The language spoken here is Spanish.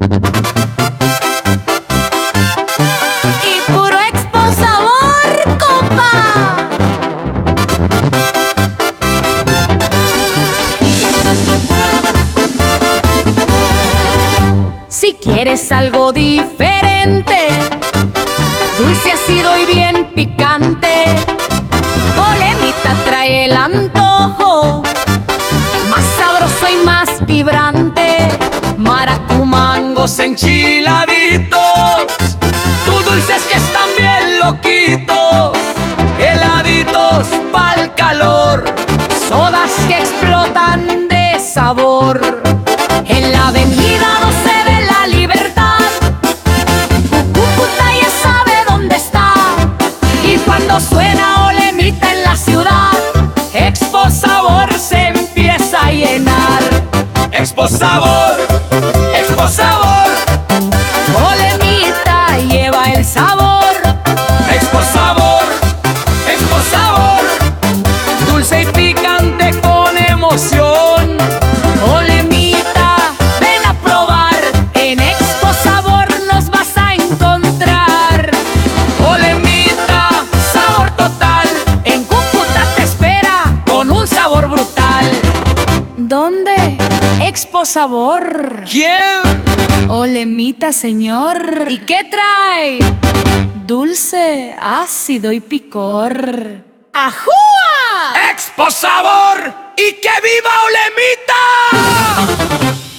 Y puro Expo Sabor, compa. Si quieres algo diferente, dulce, ácido y bien picante, Polemita trae el antojo más sabroso y más vibrante. Maracumangos enchiladitos, tus dulces que están bien loquitos, heladitos pa'l calor, Sodas que explotan de sabor. En la avenida 12 de la Libertad, Cúcuta ya sabe dónde está. Y cuando suena Olemita en la ciudad, Expo Sabor se empieza a llenar. Expo Sabor, Expo Sabor, Olemita lleva el sabor. Expo Sabor, Expo Sabor, dulce y picante con emoción. Olemita, ven a probar. En Expo Sabor nos vas a encontrar. Olemita, sabor total, En Cúcuta te espera con un sabor brutal. ¿dónde? Expo Sabor. ¿Quién? Olemita, señor. ¿Y qué trae? Dulce, ácido y picor. ¡Ajúa! Expo Sabor y que viva Olemita.